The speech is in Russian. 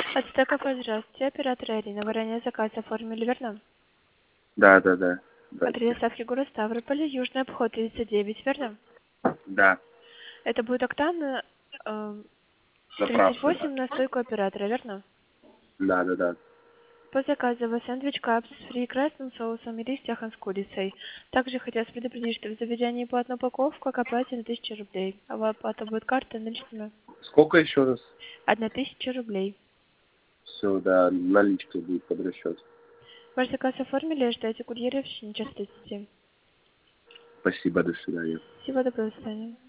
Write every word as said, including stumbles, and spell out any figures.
Ацтеков, здравствуйте. Оператор Ирина. Вы ранее заказ оформили, верно? Да, да, да. Адрес Здрасте. доставки город Ставрополь, Южный обход тридцать девять, верно? Да, Это будет октан э, тридцать заправка, да. восемь на стойку оператора, верно? Да, да, да. По заказу у вас сэндвич капс с фри красным соусом и листьях с курицей. Также хотелось предупредить, что в заведении платная упаковка к оплате на тысячу рублей. А оплата будет картой наличными. Сколько еще раз? Одна тысяча рублей. Все, да, наличкой будет под расчет. Ваш заказ оформили, ждете курьера в течение часа тридцати. Спасибо, до свидания. Всего доброго, до свидания.